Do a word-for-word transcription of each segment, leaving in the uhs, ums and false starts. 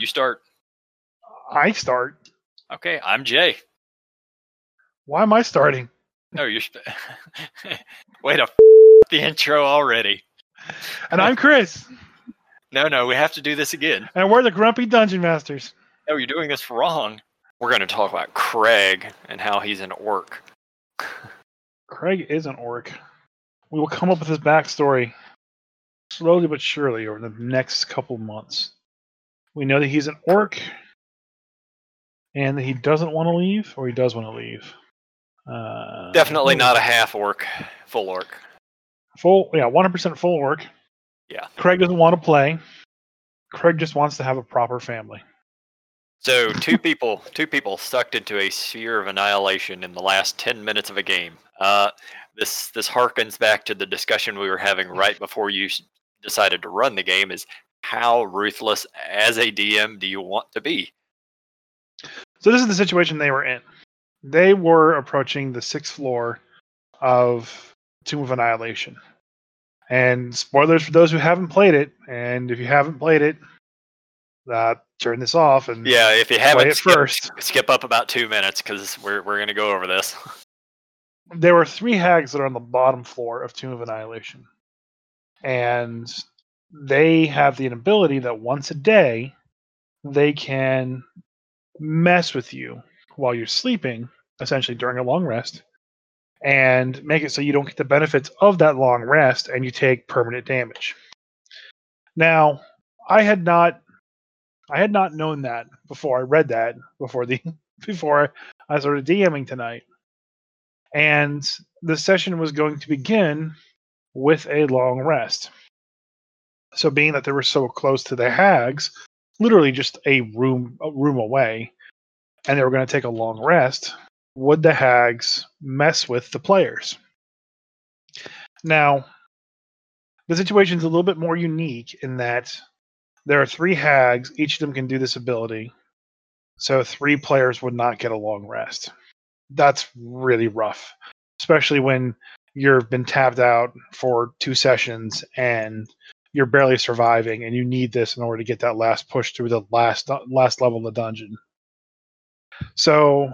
You start. I start. Okay, I'm Jay. Why am I starting? No, you're. Sp- Wait a f- the intro already. And I'm Chris. No, no, we have to do this again. And we're the Grumpy Dungeon Masters. No, you're doing this wrong. We're going to talk about Craig and how he's an orc. Craig is an orc. We will come up with his backstory slowly but surely over the next couple months. We know that he's an orc and that he doesn't want to leave, or he does want to leave. Uh, Definitely not a half orc, full orc. Full, yeah, one hundred percent full orc. Yeah. Craig doesn't want to play. Craig just wants to have a proper family. So two people, two people sucked into a sphere of annihilation in the last ten minutes of a game. Uh, this this harkens back to the discussion we were having right before you decided to run the game. Is how ruthless as a D M do you want to be? So this is the situation they were in. They were approaching the sixth floor of Tomb of Annihilation. And spoilers for those who haven't played it. And if you haven't played it, uh, turn this off and yeah, if you play haven't, it skip, first. skip up about two minutes because we're we're gonna go over this. There were three hags that are on the bottom floor of Tomb of Annihilation, and they have the ability that once a day they can mess with you while you're sleeping, essentially during a long rest, and make it so you don't get the benefits of that long rest and you take permanent damage. Now, I had not I had not known that before I read that before the before I started DMing tonight. And the session was going to begin with a long rest. So being that they were so close to the hags, literally just a room a room away, and they were going to take a long rest, would the hags mess with the players? Now, the situation is a little bit more unique in that there are three hags. Each of them can do this ability. So three players would not get a long rest. That's really rough, especially when you've been tapped out for two sessions and you're barely surviving, and you need this in order to get that last push through the last last level in the dungeon. So,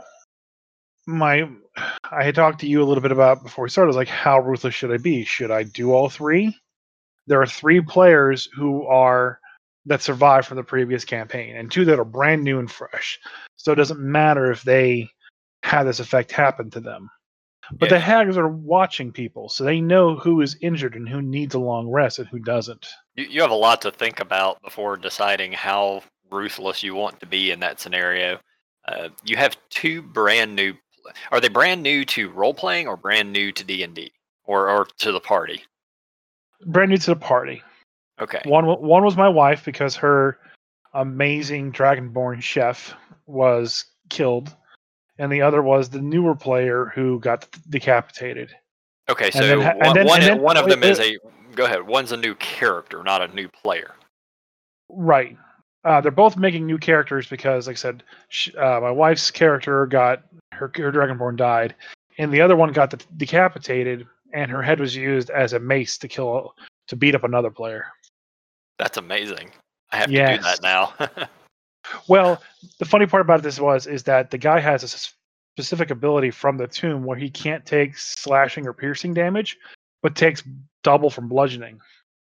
my, I had talked to you a little bit about before we started. I was like, how ruthless should I be? Should I do all three? There are three players who are that survived from the previous campaign, and two that are brand new and fresh. So it doesn't matter if they had this effect happen to them. But Yeah. the hags are watching people, so they know who is injured and who needs a long rest and who doesn't. You, you have a lot to think about before deciding how ruthless you want to be in that scenario. Uh, you have two brand new. Are they brand new to role playing or brand new to D and D or or to the party? Brand new to the party. Okay. One one was my wife because her amazing Dragonborn chef was killed, and the other was the newer player who got decapitated. Okay, so then, one, then, one, then, one of them it, is a. Go ahead. One's a new character, not a new player. Right. Uh, they're both making new characters because, like I said, she, uh, my wife's character got her, her Dragonborn died, and the other one got the, decapitated, and her head was used as a mace to kill to beat up another player. That's amazing. I have yes. to do that now. Well, the funny part about this was is that the guy has a specific ability from the tomb where he can't take slashing or piercing damage, but takes double from bludgeoning.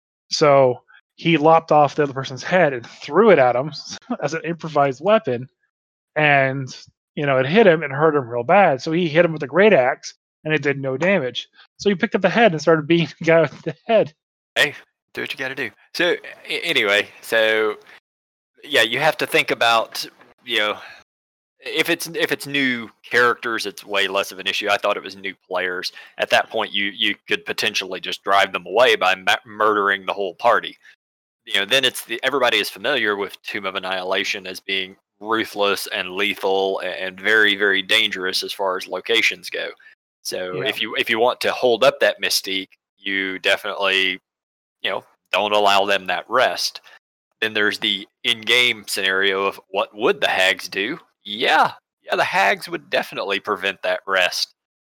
So he lopped off the other person's head and threw it at him as an improvised weapon, and you know it hit him and hurt him real bad. So he hit him with a great axe, and it did no damage. So he picked up the head and started beating the guy with the head. Hey, do what you got to do. So anyway, so yeah, you have to think about, you know, if it's if it's new characters, it's way less of an issue. I thought it was new players. At that point, you you could potentially just drive them away by ma- murdering the whole party. You know, then it's the, everybody is familiar with Tomb of Annihilation as being ruthless and lethal and very very dangerous as far as locations go. So Yeah. if you if you want to hold up that mystique, you definitely, you know, don't allow them that rest. Then there's the in-game scenario of what would the hags do? Yeah, yeah, the hags would definitely prevent that rest.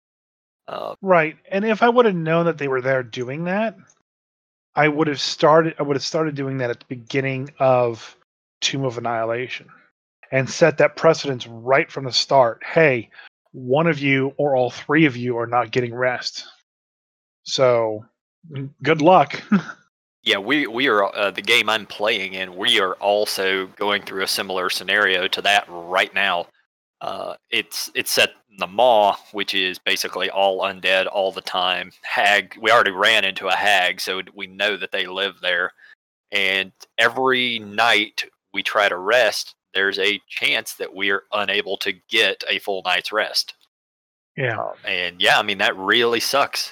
Uh, right, and if I would have known that they were there doing that, I would have started. I would have started doing that at the beginning of Tomb of Annihilation and set that precedence right from the start. Hey, one of you or all three of you are not getting rest. So, good luck. Yeah, we we are uh, the game I'm playing in. We are also going through a similar scenario to that right now. Uh, it's it's set in the Maw, which is basically all undead all the time. Hag. We already ran into a hag, so we know that they live there. And every night we try to rest, there's a chance that we're unable to get a full night's rest. Yeah. Um, and yeah, I mean that really sucks.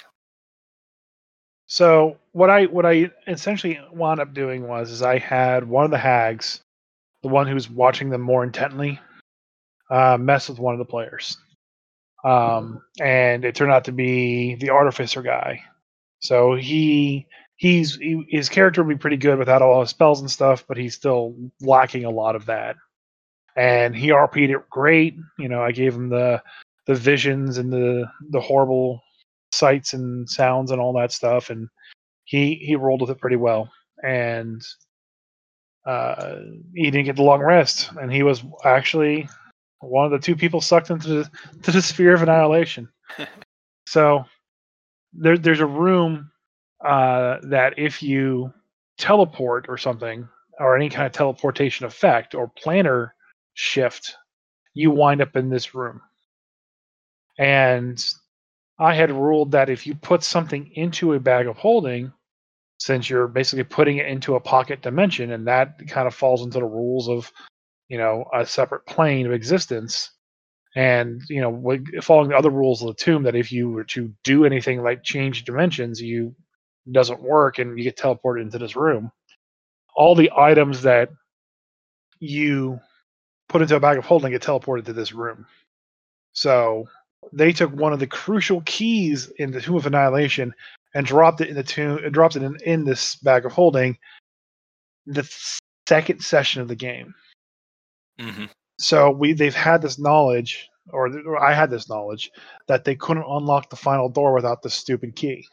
So what I what I essentially wound up doing was is I had one of the hags, the one who's watching them more intently, uh, mess with one of the players, um, and it turned out to be the artificer guy. So he he's he, his character would be pretty good without all his spells and stuff, but he's still lacking a lot of that. And he R P'd it great. You know, I gave him the the visions and the the horrible sights and sounds and all that stuff, and he he rolled with it pretty well. And uh, he didn't get the long rest, and he was actually one of the two people sucked into the to the sphere of annihilation. So there, there's a room uh, that if you teleport or something, or any kind of teleportation effect or planar shift, you wind up in this room. And I had ruled that if you put something into a bag of holding, since you're basically putting it into a pocket dimension, and that kind of falls into the rules of, you know, a separate plane of existence, and you know, following the other rules of the tomb, that if you were to do anything like change dimensions, you doesn't work, and you get teleported into this room. All the items that you put into a bag of holding get teleported to this room. So they took one of the crucial keys in the Tomb of Annihilation and dropped it in the tomb, dropped it in, in this bag of holding. The second session of the game. Mm-hmm. So we they've had this knowledge, or, or I had this knowledge, that they couldn't unlock the final door without this stupid key.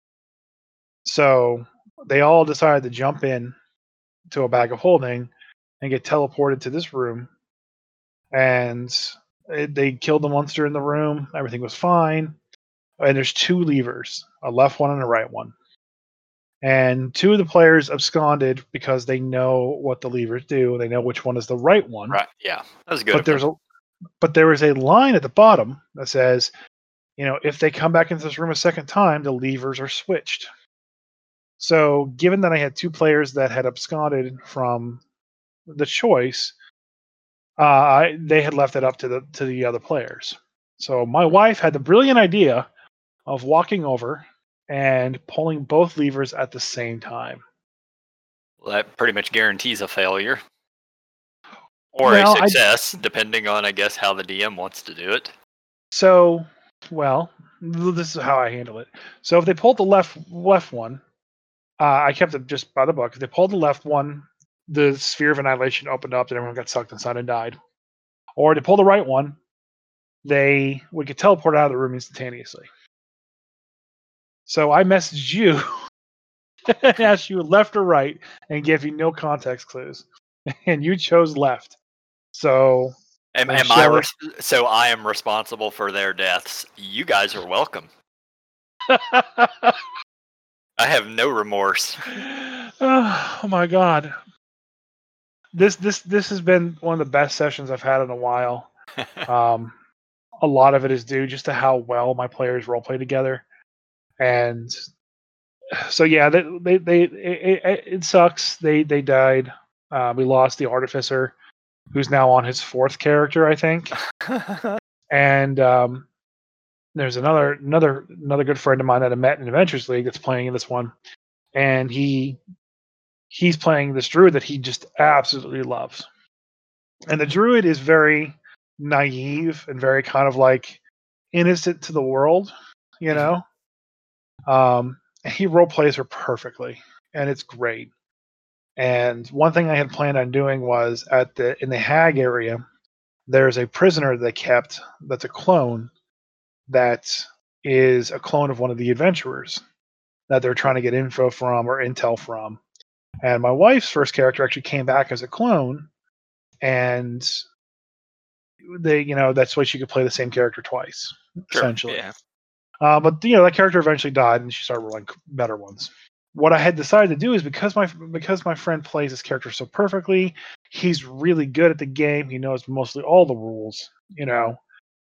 So they all decided to jump in to a bag of holding and get teleported to this room. And it, they killed the monster in the room. Everything was fine. And there's two levers, a left one and a right one. And two of the players absconded because they know what the levers do. They know which one is the right one. Right. Yeah, that was good. But there's a, but there is a line at the bottom that says, you know, if they come back into this room a second time, the levers are switched. So, given that I had two players that had absconded from the choice, uh, I, they had left it up to the to the other players. So my wife had the brilliant idea of walking over and pulling both levers at the same time. Well, that pretty much guarantees a failure. Or well, a success, I, depending on, I guess, how the D M wants to do it. So, well, this is how I handle it. So if they pulled the left left one, uh, I kept it just by the book. If they pulled the left one, the sphere of annihilation opened up and everyone got sucked inside and died. Or to pull the right one, they would get teleported out of the room instantaneously. So I messaged you and asked you left or right and gave you no context clues. And you chose left. So am, am I res- so I am responsible for their deaths. You guys are welcome. I have no remorse. Oh my god. This this this has been one of the best sessions I've had in a while. Um, a lot of it is due just to how well my players roleplay together, and so yeah, they they, they it, it, it sucks. They they died. Uh, we lost the artificer, who's now on his fourth character, I think. And um, there's another another another good friend of mine that I met in Adventures League that's playing in this one, and he. He's playing this druid that he just absolutely loves. And the druid is very naive and very kind of like innocent to the world, you know? Um, he role plays her perfectly, and it's great. And one thing I had planned on doing was at the in the hag area, there's a prisoner they kept that's a clone that is a clone of one of the adventurers that they're trying to get info from or intel from. And my wife's first character actually came back as a clone, and they, you know, that's why she could play the same character twice, Sure, essentially. yeah. Uh, but you know, that character eventually died, and she started rolling better ones. What I had decided to do is because my because my friend plays this character so perfectly, he's really good at the game. He knows mostly all the rules. You know,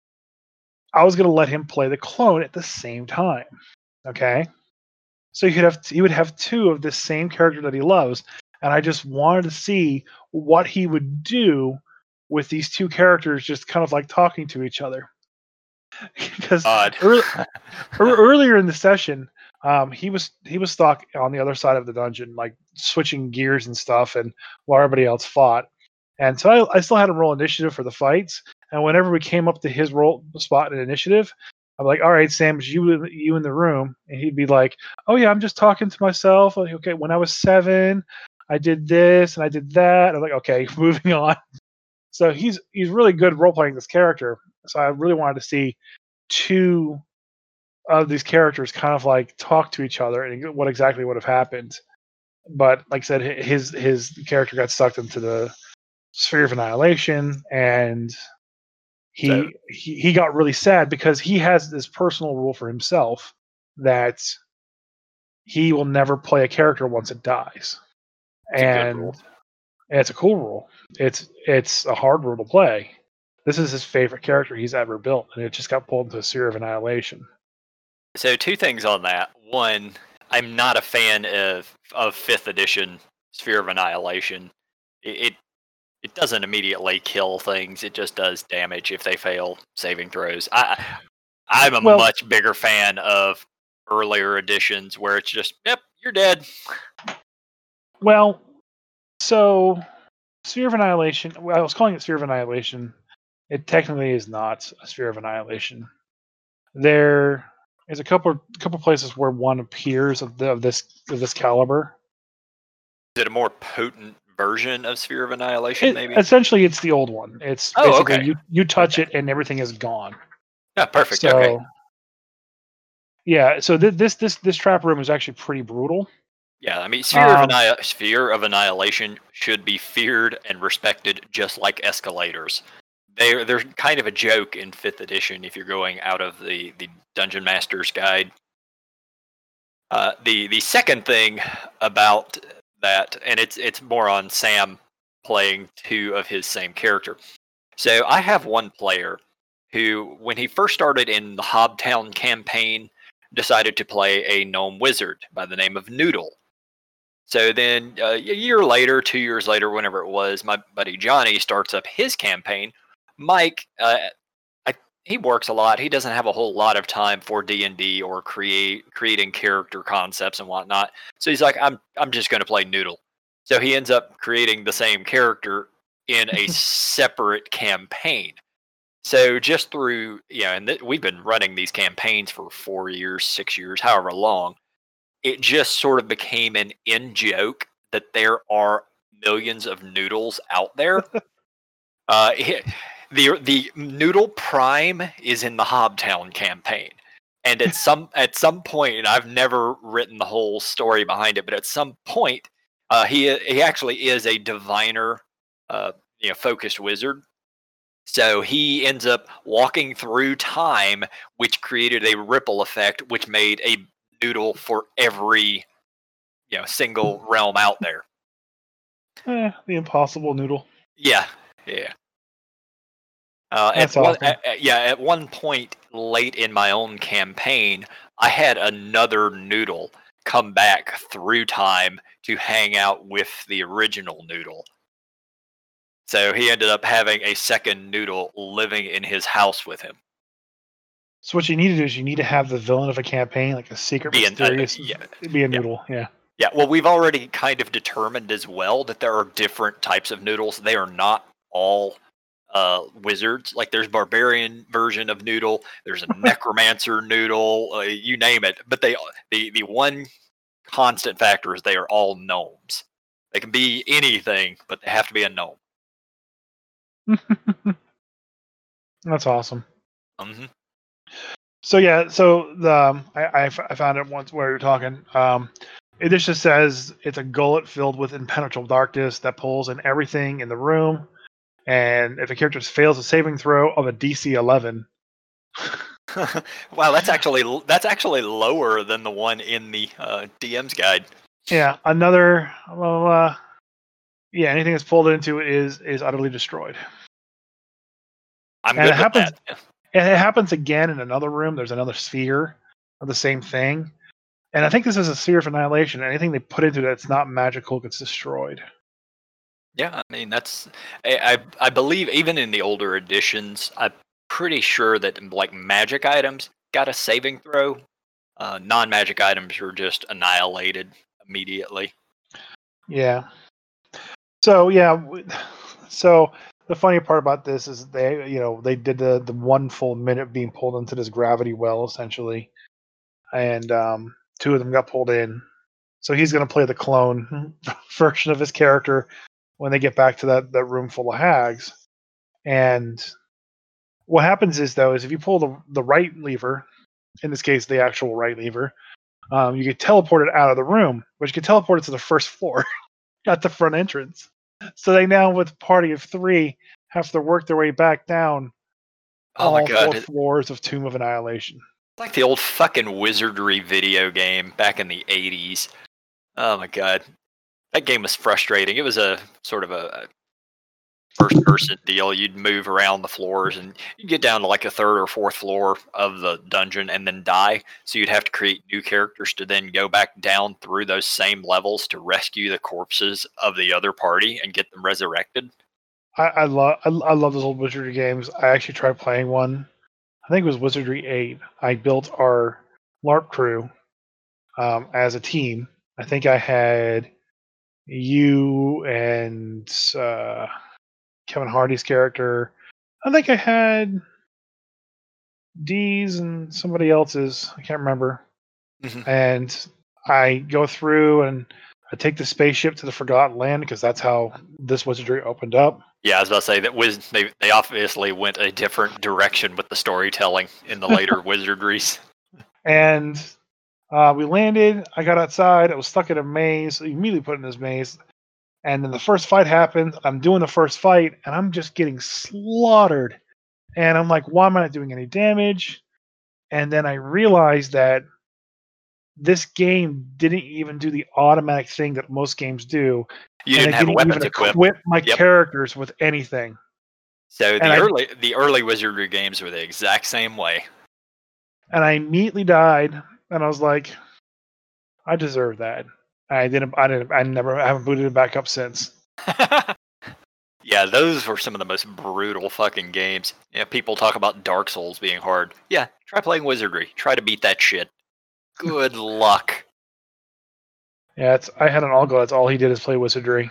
I was going to let him play the clone at the same time. Okay, so he could have he would have two of this same character that he loves, and I just wanted to see what he would do with these two characters, just kind of like talking to each other. Because Odd. early, earlier in the session, um, he was he was stuck on the other side of the dungeon, like switching gears and stuff, and while everybody else fought. And so I, I still had him roll initiative for the fights. And whenever we came up to his roll spot in initiative, I'm like, "All right, Sam, it's you you in the room," and he'd be like, "Oh yeah, I'm just talking to myself. Like, okay, when I was seven, I did this and I did that." I'm like, "Okay, moving on." So he's he's really good role playing this character. So I really wanted to see two of these characters kind of like talk to each other and what exactly would have happened. But like I said, his his character got sucked into the sphere of annihilation, and he So- he, he got really sad because he has this personal rule for himself that he will never play a character once it dies. It's a good and rule. and it's a cool rule. It's it's a hard rule to play. This is his favorite character he's ever built, and it just got pulled into a sphere of annihilation. So two things on that. One, I'm not a fan of of fifth edition Sphere of Annihilation. It, it it doesn't immediately kill things. It just does damage if they fail saving throws. I I'm a Well- much bigger fan of earlier editions where it's just, yep, you're dead. Well, so Sphere of Annihilation. Well, I was calling it Sphere of Annihilation. It technically is not a Sphere of Annihilation. There is a couple couple places where one appears of, the, of this of this caliber. Is it a more potent version of Sphere of Annihilation, It, maybe? essentially, it's the old one. It's Oh, basically okay. you you touch Okay. it and everything is gone. Yeah, perfect. So, Okay. yeah. So th- this this this trap room is actually pretty brutal. Yeah, I mean, Sphere of Um, Anni- Sphere of Annihilation should be feared and respected, just like escalators. They're they're kind of a joke in fifth edition if you're going out of the, the Dungeon Master's Guide. Uh, the the second thing about that, and it's it's more on Sam playing two of his same character. So I have one player who, when he first started in the Hobtown campaign, decided to play a gnome wizard by the name of Noodle. So then, uh, a year later, two years later, whenever it was, my buddy Johnny starts up his campaign. Mike, uh, I, he works a lot. He doesn't have a whole lot of time for D and D or create creating character concepts and whatnot. So he's like, I'm I'm just going to play Noodle. So he ends up creating the same character in a separate campaign. So just through, you know, and th- we've been running these campaigns for four years, six years, however long. It just sort of became an in joke that there are millions of noodles out there. uh, it- the the Noodle Prime is in the Hobtown campaign, and at some at some point, and I've never written the whole story behind it, but at some point, uh, he he actually is a diviner, uh, you know, focused wizard. So he ends up walking through time, which created a ripple effect, which made a noodle for every, you know, single realm out there. eh, the impossible noodle. Yeah, yeah. Uh, at That's one, awesome. at, at- yeah, at one point late in my own campaign, I had another noodle come back through time to hang out with the original noodle. So he ended up having a second noodle living in his house with him. So what you need to do is you need to have the villain of a campaign, like a secret Be an- uh, mysterious, yeah, be a noodle. Yeah. Yeah, well, we've already kind of determined as well that there are different types of noodles. They are not all uh, wizards. Like there's barbarian version of noodle, there's a necromancer noodle, uh, you name it. But they the the one constant factor is they are all gnomes. They can be anything, but they have to be a gnome. That's awesome. hmm So yeah, so the um, I, I f- I found it once where you're talking. Um, it just says it's a gullet filled with impenetrable darkness that pulls in everything in the room. and if a character fails a saving throw of a D C eleven. Wow, that's actually that's actually lower than the one in the uh, D M's guide. Yeah, another. Well, uh, yeah, anything that's pulled into it is is utterly destroyed. I'm and good it with happens. that. And it happens again in another room. There's another sphere of the same thing, and I think this is a sphere of annihilation. Anything they put into it that's not magical gets destroyed. Yeah, I mean that's I, I I believe even in the older editions, I'm pretty sure that like magic items got a saving throw. Uh, non-magic items are just annihilated immediately. Yeah. So yeah, w- so the funny part about this is they, you know, they did the the one full minute being pulled into this gravity well essentially, and um, two of them got pulled in. So he's going to play the clone version of his character when they get back to that that room full of hags. And what happens is though is if you pull the the right lever, in this case the actual right lever, um, you get teleported out of the room, which get teleported to the first floor at the front entrance. So they now, with a party of three, have to work their way back down Oh my all four god, it's floors of Tomb of Annihilation. like the old fucking Wizardry video game back in the eighties. Oh my god, that game was frustrating. It was a sort of a first person deal. You'd move around the floors and you'd get down to like a third or fourth floor of the dungeon and then die. So you'd have to create new characters to then go back down through those same levels to rescue the corpses of the other party and get them resurrected. I, I love I, I love those old Wizardry games. I actually tried playing one. I think it was Wizardry eight. I built our LARP crew um, as a team. I think I had you and uh, Kevin Hardy's character. I think I had D's and somebody else's. I can't remember. Mhm. And I go through and I take the spaceship to the Forgotten Land because that's how this wizardry opened up. Yeah, I was about to say that Wiz they they obviously went a different direction with the storytelling in the later wizardries. And uh, we landed. I got outside. I was stuck in a maze. So immediately put in this maze. And then the first fight happened. I'm doing the first fight, and I'm just getting slaughtered. And I'm like, why am I not doing any damage? And then I realized that this game didn't even do the automatic thing that most games do. You And didn't I have didn't weapons even equipped. equip my Yep. characters with anything. So And the I early the early wizardry games were the exact same way. and I immediately died, and I was like, I deserve that. I didn't. I didn't. I never I haven't booted it back up since. Yeah, those were some of the most brutal fucking games. Yeah, people talk about Dark Souls being hard. Yeah, try playing Wizardry. Try to beat that shit. Good luck. Yeah, it's. I had an Algo. That's all he did is play wizardry.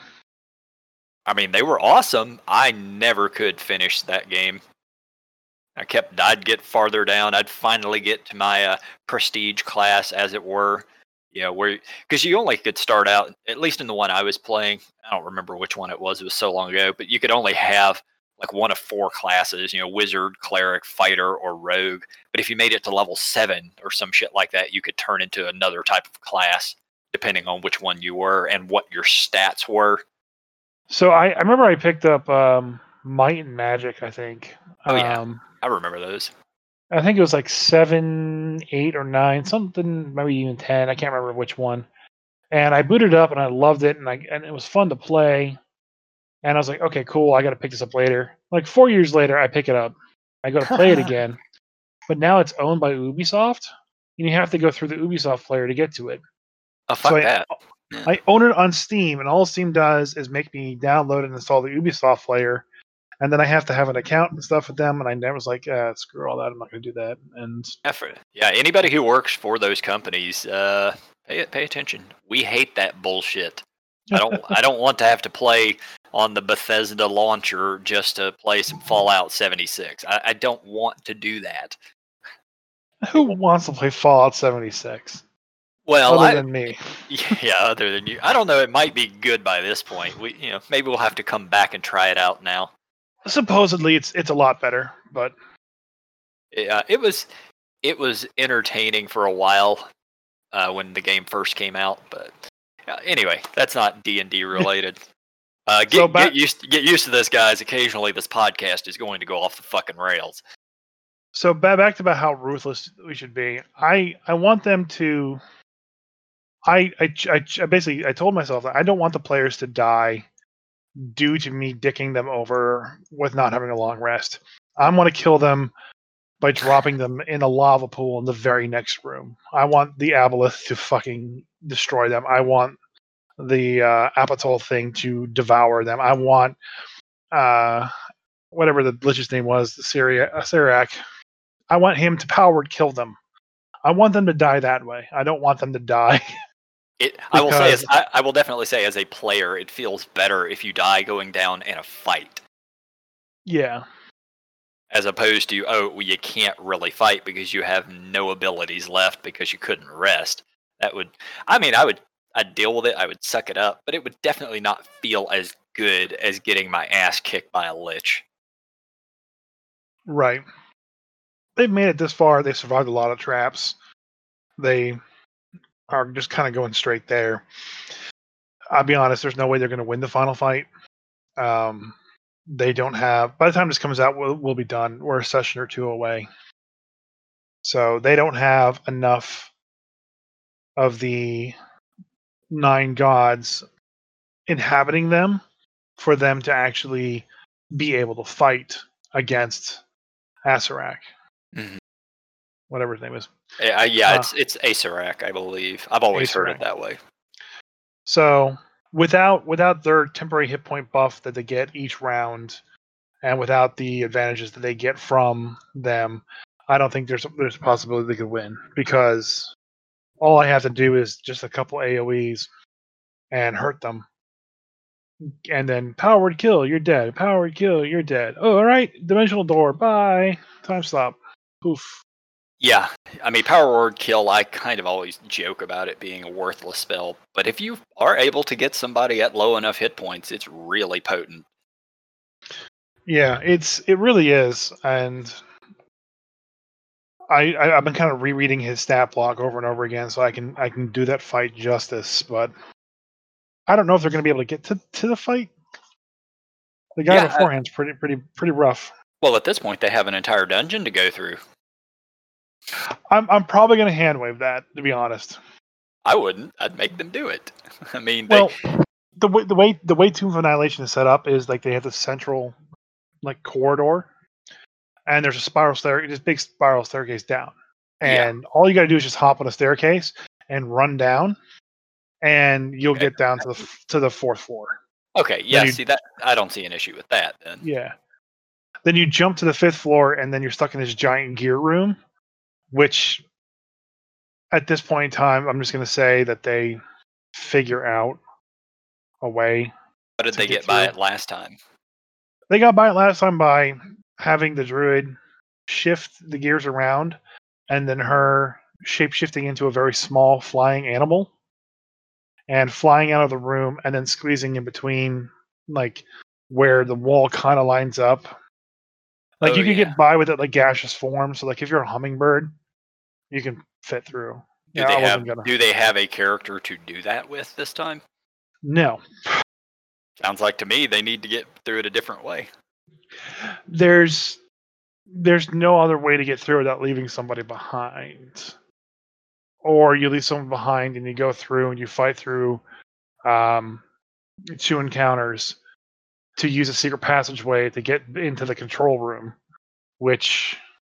I mean, they were awesome. I never could finish that game. I kept. I'd get farther down. I'd finally get to my uh, prestige class, as it were. You know, where because you only could start out, at least in the one I was playing. I don't remember which one it was. It was so long ago, but you could only have like one of four classes. You know, wizard, cleric, fighter, or rogue. But if you made it to level seven or some shit like that, you could turn into another type of class depending on which one you were and what your stats were. So I, I remember I picked up um, Might and Magic. I think. Oh yeah, Um, I remember those. I think it was like seven, eight, or nine, something, maybe even ten. I can't remember which one. And I booted it up, and I loved it, and I and it was fun to play. And I was like, okay, cool. I got to pick this up later. Like four years later, I pick it up. I go to play it again, but now it's owned by Ubisoft, and you have to go through the Ubisoft player to get to it. Oh fuck So I, that. I own it on Steam, and all Steam does is make me download and install the Ubisoft player, and then I have to have an account and stuff with them. And I never was like, uh, screw all that. I'm not going to do that. And Effort. Yeah, anybody who works for those companies, uh, pay pay attention. We hate that bullshit. I don't. I don't want to have to play on the Bethesda launcher just to play some Fallout seventy-six. I, I don't want to do that. who wants to play Fallout seventy-six Well, other I, than me? yeah, other than you, I don't know. It might be good by this point. We, you know, maybe we'll have to come back and try it out now. Supposedly, it's it's a lot better, but Yeah, it was it was entertaining for a while uh, when the game first came out. But uh, anyway, that's not D and D related. Uh, get So back- get used get used to this, guys. Occasionally, this podcast is going to go off the fucking rails. So back back to about how ruthless we should be. I I want them to. I I, I I basically I told myself that I don't want the players to die due to me dicking them over with not having a long rest. I want to kill them by dropping them in a lava pool in the very next room. I want the aboleth to fucking destroy them. I want the uh, Apatol thing to devour them. I want uh, whatever the Lich's name was, the Syria, uh, Syriac. I want him to power word kill them. I want them to die that way. I don't want them to die. It, I will say, as, Because- I, I will definitely say, as a player, it feels better if you die going down in a fight, Yeah. as opposed to, oh, well, you can't really fight because you have no abilities left because you couldn't rest. That would, I mean, I would, I'd deal with it. I would suck it up, but it would definitely not feel as good as getting my ass kicked by a lich. Right. They've made it this far. They survived a lot of traps. They are just kind of going straight there. I'll be honest, there's no way they're going to win the final fight. Um, they don't have, by the time this comes out, we'll, we'll be done. We're a session or two away. So they don't have enough of the nine gods inhabiting them for them to actually be able to fight against Asarak. Mhm. Whatever his name is. Yeah, yeah Uh, it's it's Asarak, I believe. I've always heard Asarak. it that way. So without without their temporary hit point buff that they get each round, and without the advantages that they get from them, I don't think there's there's a possibility they could win, because all I have to do is just a couple AoEs and hurt them, and then power word kill, you're dead. Power word kill, you're dead. Oh, all right, dimensional door, bye. Time stop. Poof. Yeah, I mean, Power Word Kill, I kind of always joke about it being a worthless spell, but if you are able to get somebody at low enough hit points, it's really potent. Yeah, it's it really is, and I, I I've been kind of rereading his stat block over and over again, so I can I can do that fight justice. But I don't know if they're going to be able to get to, to the fight. The guy Yeah, I- beforehand's pretty pretty pretty rough. Well, at this point, they have an entire dungeon to go through. I'm I'm probably going to hand wave that, to be honest. I wouldn't. I'd make them do it. I mean, they, Well, the way the way the way Tomb of Annihilation is set up is like they have the central like corridor, and there's a spiral stair, this big spiral staircase down, Yeah. and all you got to do is just hop on a staircase and run down, and you'll Okay. get down to the f- to the fourth floor. okay, yeah, you- see, that I don't see an issue with that then. Yeah. Then you jump to the fifth floor, and then you're stuck in this giant gear room, which at this point in time, I'm just going to say that they figure out a way. How did to they get get by through. it last time? They got by it last time by having the druid shift the gears around, and then her shape shifting into a very small flying animal and flying out of the room and then squeezing in between, like where the wall kind of lines up. Like Oh, you could yeah. get by with it like gaseous form. So like if you're a hummingbird, you can fit through. Do Yeah, they I have wasn't gonna. Do they have a character to do that with this time? No, Sounds like to me they need to get through it a different way. there's there's no other way to get through without leaving somebody behind. Or you leave someone behind and you go through and you fight through um, two encounters to use a secret passageway to get into the control room, which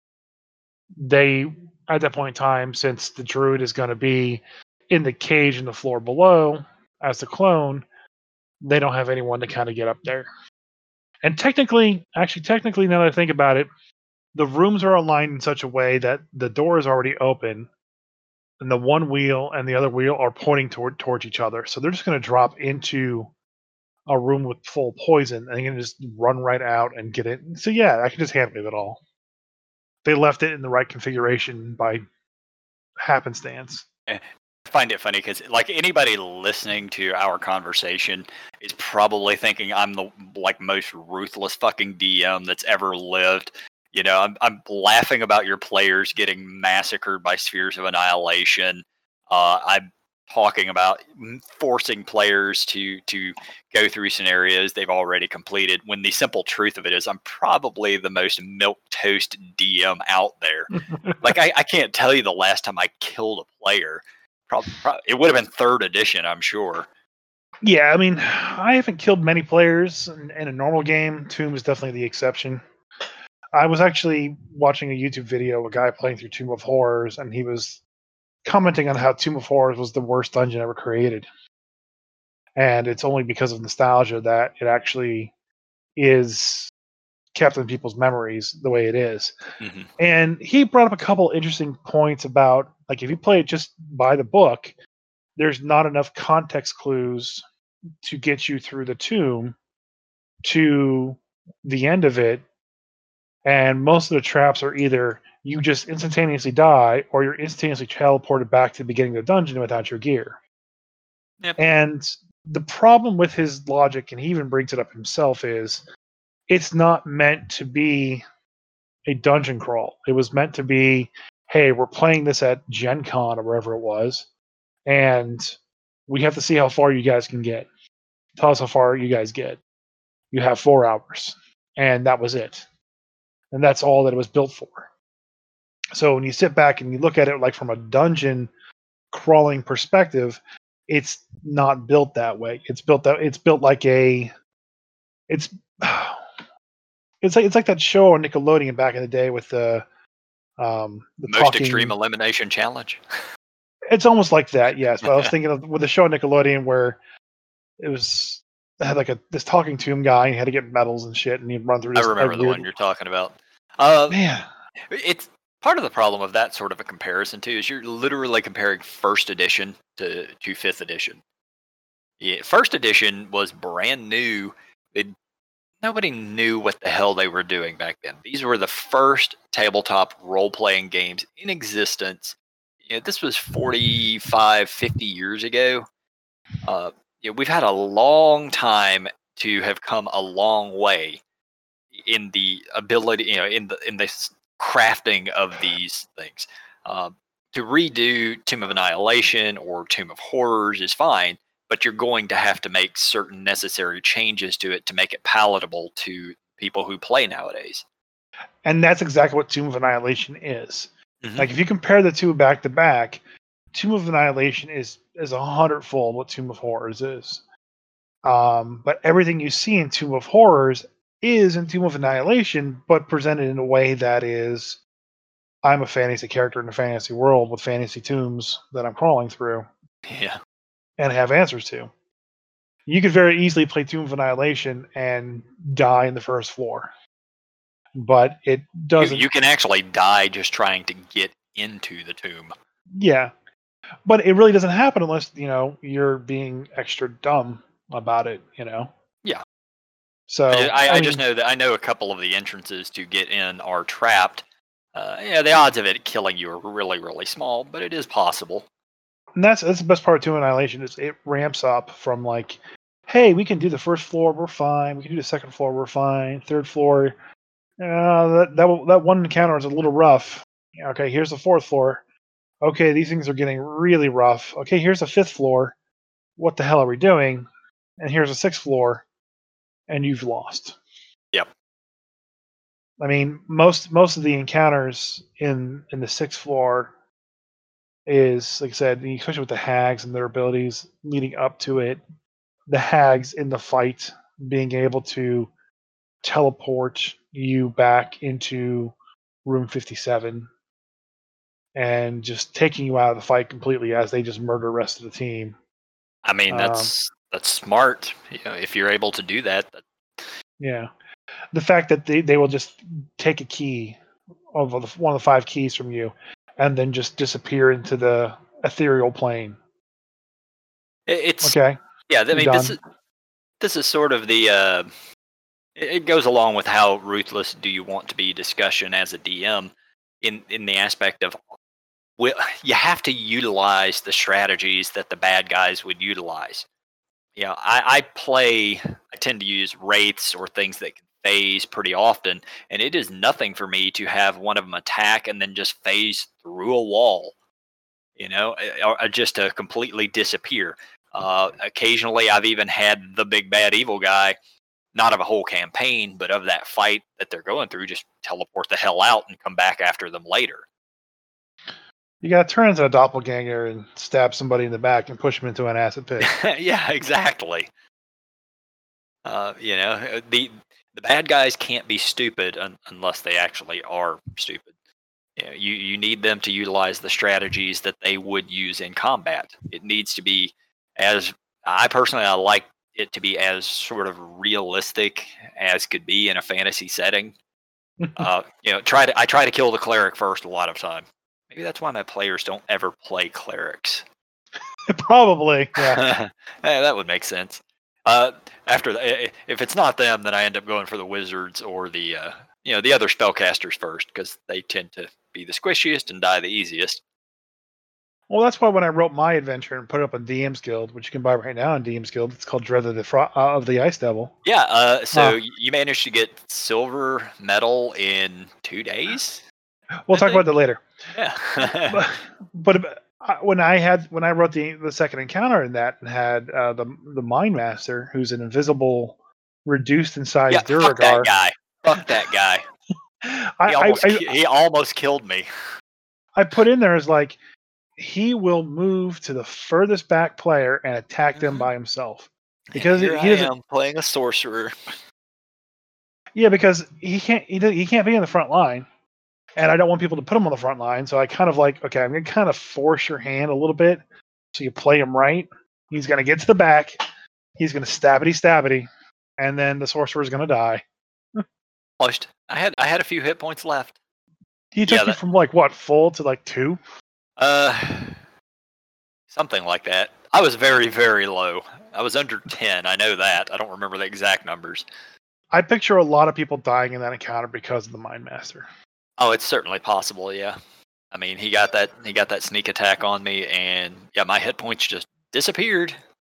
they, at that point in time, since the druid is going to be in the cage in the floor below as the clone, they don't have anyone to kind of get up there. And technically, actually, technically, now that I think about it, the rooms are aligned in such a way that the door is already open, and the one wheel and the other wheel are pointing toward towards each other. So they're just going to drop into a room with full poison, and they're going to just run right out and get it. So yeah, I can just hand wave it all. They left it in the right configuration by happenstance. I find it funny because, like, anybody listening to our conversation is probably thinking I'm the like most ruthless fucking D M that's ever lived. You know, I'm I'm laughing about your players getting massacred by spheres of annihilation. Uh, I'm talking about forcing players to to go through scenarios they've already completed, when the simple truth of it is I'm probably the most milquetoast D M out there. Like, I, I can't tell you the last time I killed a player. Probably, probably it would have been third edition, I'm sure. Yeah, I mean, I haven't killed many players in, in a normal game. Tomb is definitely the exception. I was actually watching a YouTube video of a guy playing through Tomb of Horrors, and he was commenting on how Tomb of Horrors was the worst dungeon ever created. And it's only because of nostalgia that it actually is kept in people's memories the way it is. Mm-hmm. And he brought up a couple interesting points about, like, if you play it just by the book, there's not enough context clues to get you through the tomb to the end of it. And most of the traps are either you just instantaneously die or you're instantaneously teleported back to the beginning of the dungeon without your gear. Yep. And the problem with his logic, and he even brings it up himself, is it's not meant to be a dungeon crawl. It was meant to be, hey, we're playing this at Gen Con or wherever it was, and we have to see how far you guys can get. Tell us how far you guys get. You have four hours. And that was it. And that's all that it was built for. So when you sit back and you look at it like from a dungeon crawling perspective, it's not built that way. It's built that it's built like a it's it's like it's like that show on Nickelodeon back in the day with the um the Most talking, Extreme Elimination Challenge. It's almost like that, yes. But I was thinking of with the show on Nickelodeon where it was it had like a this talking tomb guy and he had to get medals and shit and he'd run through I this remember like, the weird, one you're talking about. Uh, man. It's part of the problem of that sort of a comparison too is you're literally comparing first edition to, to fifth edition. Yeah, first edition was brand new. It, nobody knew what the hell they were doing back then. These were the first tabletop role-playing games in existence. You know, this was forty-five, fifty years ago. Uh, you know, we've had a long time to have come a long way in the ability, you know, in the in the crafting of these things. Um, to redo Tomb of Annihilation or Tomb of Horrors is fine, but you're going to have to make certain necessary changes to it to make it palatable to people who play nowadays. And that's exactly what Tomb of Annihilation is. Mm-hmm. Like if you compare the two back to back, Tomb of Annihilation is is a hundredfold what Tomb of Horrors is. Um, but everything you see in Tomb of Horrors is in Tomb of Annihilation, but presented in a way that is, I'm a fantasy character in a fantasy world with fantasy tombs that I'm crawling through. Yeah. And have answers to. You could very easily play Tomb of Annihilation and die in the first floor. But it doesn't. You, you can actually die just trying to get into the tomb. Yeah. But it really doesn't happen unless, you know, you're being extra dumb about it, you know? Yeah. So I, I, I mean, just know that I know a couple of the entrances to get in are trapped. Uh, yeah, the odds of it killing you are really, really small, but it is possible. And that's that's the best part of Tomb of Annihilation is it ramps up from like, hey, we can do the first floor, we're fine. We can do the second floor, we're fine. Third floor, uh, that that that one encounter is a little rough. Okay, here's the fourth floor. Okay, these things are getting really rough. Okay, here's the fifth floor. What the hell are we doing? And here's the sixth floor, and you've lost. Yep. I mean, most most of the encounters in in the sixth floor is, like I said, especially with the hags and their abilities leading up to it, the hags in the fight being able to teleport you back into room fifty-seven and just taking you out of the fight completely as they just murder the rest of the team. I mean, that's um, that's smart. You know, if you're able to do that. that yeah. The fact that they, they will just take a key of the, one of the five keys from you and then just disappear into the ethereal plane. It's okay. Yeah, I mean, this is this is sort of the. Uh, it goes along with how ruthless do you want to be discussion as a D M, in in the aspect of, well, you have to utilize the strategies that the bad guys would utilize. You know, I, I play. I tend to use wraiths or things that can phase pretty often, and it is nothing for me to have one of them attack and then just phase through a wall. you know, or, or just to completely disappear. Uh, occasionally, I've even had the big bad evil guy, not of a whole campaign, but of that fight that they're going through, just teleport the hell out and come back after them later. You gotta turn into a doppelganger and stab somebody in the back and push them into an acid pit. Yeah, exactly. Uh, you know, the the bad guys can't be stupid un- unless they actually are stupid. You know, you, you need them to utilize the strategies that they would use in combat. It needs to be as I personally I like it to be as sort of realistic as could be in a fantasy setting. Uh, you know, try to I try to kill the cleric first a lot of time. Maybe that's why my players don't ever play clerics. Probably, yeah. Hey, that would make sense. Uh, after the, if it's not them, then I end up going for the wizards or the uh, you know the other spellcasters first because they tend to be the squishiest and die the easiest. Well, that's why when I wrote my adventure and put it up on D M's Guild, which you can buy right now on D M's Guild, it's called Dread of the Fro- uh, of the Ice Devil. Yeah. Uh, so Uh, you managed to get silver medal in two days. we'll I talk think. about that later. Yeah. but, but uh, when I had when I wrote the the second encounter in that and had uh, the the Mind Master, who's an invisible, reduced in size yeah. Fuck that Duragar. guy. Fuck that guy. I, He almost I, ki- he almost killed me. I put in there as like he will move to the furthest back player and attack them Mhm. by himself And because here he I doesn't. am playing a sorcerer. Yeah, because he can't he, does- he can't be in the front line, and I don't want people to put him on the front line. So I kind of like, okay, I'm gonna kind of force your hand a little bit, so you play him right. He's gonna get to the back. He's gonna stabbity stabbity, and then the sorcerer's gonna die. Almost. I had I had a few hit points left. He Yeah, took you that, from like what full to like two. uh, something like that. I was very very low. I was under ten. I know that. I don't remember the exact numbers. I picture a lot of people dying in that encounter because of the Mind Master. Oh, it's certainly possible. Yeah. I mean, he got that he got that sneak attack on me, and yeah, my hit points just disappeared.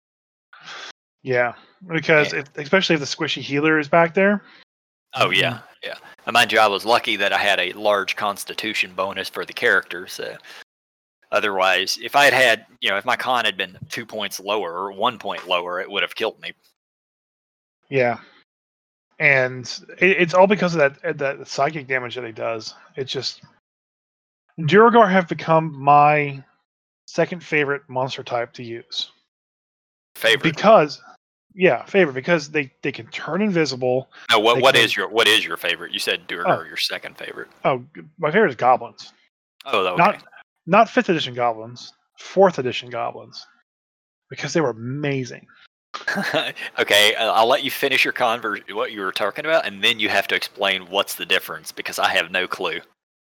Yeah, because And, if, especially if the squishy healer is back there. oh yeah, yeah. And mind you, I was lucky that I had a large Constitution bonus for the character. So otherwise, if I had had, you know, if my con had been two points lower or one point lower, it would have killed me. Yeah, and it, it's all because of that that psychic damage that he does. It's just Duragar have become my second favorite monster type to use Favorite. because, yeah, favorite because they they can turn invisible. No, what They what can- is your what is your favorite? You said Durgar, Oh. your second favorite. Oh, my favorite is goblins. Oh, okay. Not not fifth edition goblins, fourth edition goblins, because they were amazing. Okay, uh, I'll let you finish your converse, what you were talking about, and then you have to explain what's the difference because I have no clue.